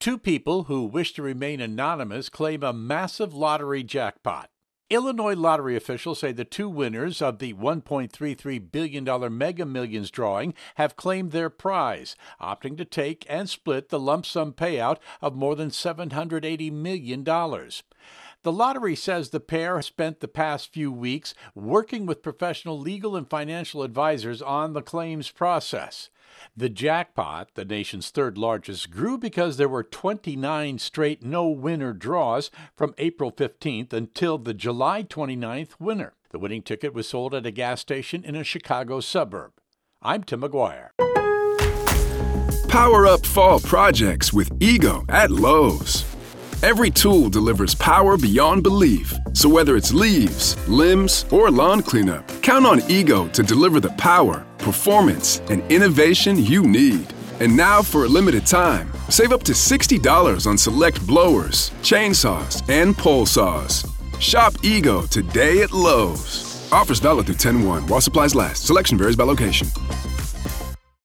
Two people who wish to remain anonymous claim a massive lottery jackpot. Illinois lottery officials say the two winners of the $1.33 billion Mega Millions drawing have claimed their prize, opting to take and split the lump sum payout of more than $780 million. The lottery says the pair has spent the past few weeks working with professional legal and financial advisors on the claims process. The jackpot, the nation's third largest, grew because there were 29 straight no-winner draws from April 15th until the July 29th winner. The winning ticket was sold at a gas station in a Chicago suburb. I'm Tim McGuire. Power up fall projects with Ego at Lowe's. Every tool delivers power beyond belief. So whether it's leaves, limbs, or lawn cleanup, count on Ego to deliver the power, performance, and innovation you need. And now for a limited time, save up to $60 on select blowers, chainsaws, and pole saws. Shop Ego today at Lowe's. Offers valid through 10/1 while supplies last. Selection varies by location.